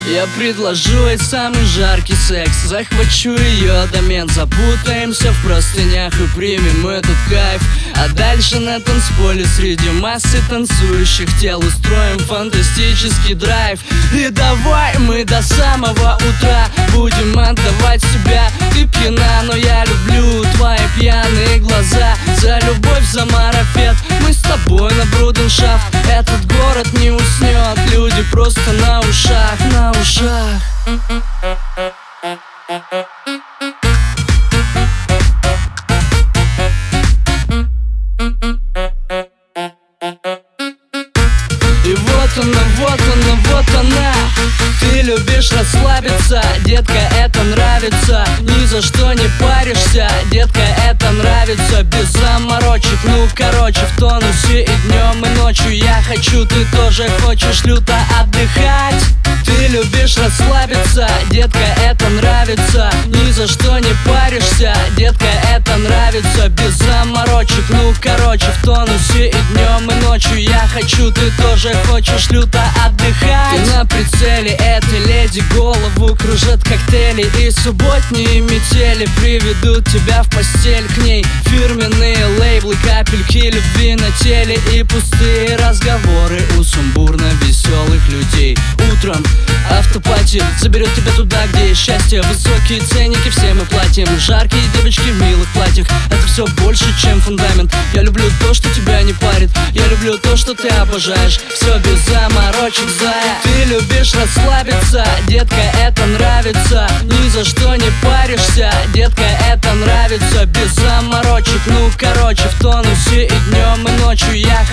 Я предложу ей самый жаркий секс, захвачу ее домен, запутаемся в простынях и примем этот кайф. А дальше на танцполе среди массы танцующих тел устроим фантастический драйв. И давай мы до самого утра будем отдавать себя. Ты пьяна, но я люблю твои пьяные глаза. За любовь, за марафет, мы с тобой на брудершафт. Этот город не уснет, люди просто на ушах, на ушах. И вот она, вот она, вот она. Ты любишь расслабиться, детка, это нравится. Ни за что не паришься, детка, это нравится. Без заморочек, ну короче, в тонусе и днем, и ночью. Я хочу, ты тоже хочешь люто отдыхать. Ты любишь расслабиться, детка, это нравится. Ни за что не паришься, детка, это нравится. Без заморочек, ну короче, в тонусе и днем, и ночью. Я хочу, ты тоже хочешь люто отдыхать. Ты на прицеле этой леди, голову кружат коктейли. И субботние метели приведут тебя в постель к ней. Фирменные лейблы, капельки любви на теле. И пустые разговоры у сумбурно веселых людей. Утром автопати заберет тебя туда, где есть счастье. Высокие ценники, все мы платим. Жаркие девочки в милых платьях. Это все больше, чем фундамент. Я люблю то, что тебя не парит. Я люблю то, что ты обожаешь. Все без заморочек, зая. Ты любишь расслабиться, детка, это нравится. Ни за что не паришься, детка, это нравится. Без заморочек, ну короче, в тонусе и днем, и ночью. Я